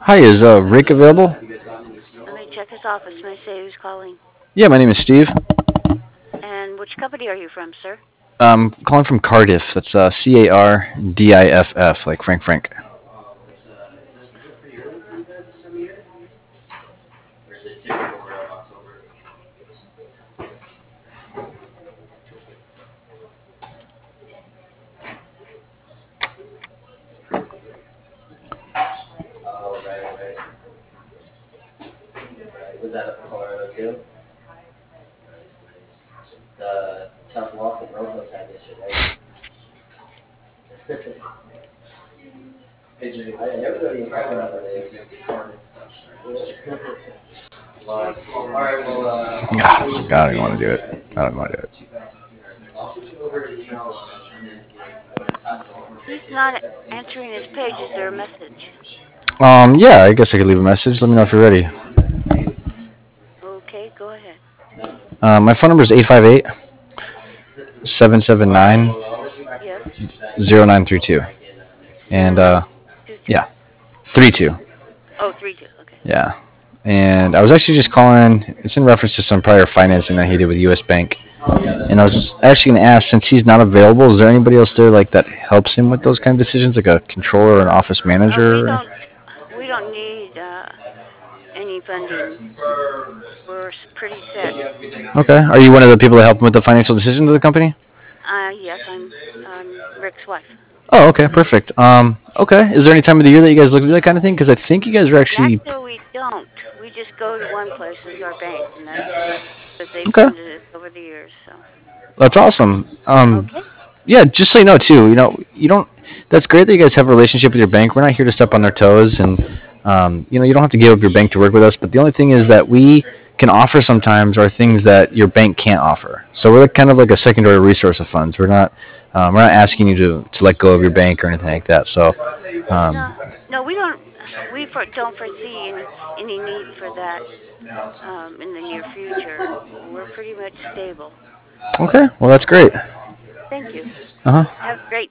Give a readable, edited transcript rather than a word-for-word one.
Hi, is Rick available? Let me check his office. May I say who's calling? Yeah, my name is Steve. And which company are you from, sir? I'm calling from Cardiff. That's Cardiff, like Frank Frank. God, I don't want to do it. I don't want to do it. He's not answering his page. Is there a message? Yeah, I guess I could leave a message. Let me know if you're ready. Okay, go ahead. My phone number is 858 779 Yes, 0932. zero And nine two two. yeah, 32. Oh, 32. Okay. Yeah. And I was actually just calling. It's in reference to some prior financing that he did with U.S. Bank. And I was actually going to ask, since he's not available, is there anybody else there like that helps him with those kind of decisions, like a controller or an office We manager? don't we don't need any funding. We're pretty set. Okay. Are you one of the people that help him with the financial decisions of the company? Yes, I'm Rick's wife. Oh, okay, perfect. Okay. Is there any time of the year that you guys look to do that kind of thing? Because I think you guys are actually. Actually, we don't. We just go to one place is our bank, and that's that they've Okay. funded us over the years. So That's awesome. okay. Yeah, just so you know too, you don't. That's great that you guys have a relationship with your bank. We're not here to step on their toes, and you don't have to give up your bank to work with us. But the only thing is that we can offer sometimes are things that your bank can't offer. So we're kind of like a secondary resource of funds. We're not asking you to let go of your bank or anything like that. So um, No, no, we don't. Don't foresee any need for that in the near future. We're pretty much stable. okay, well that's great. Thank you. Uh huh. Have a great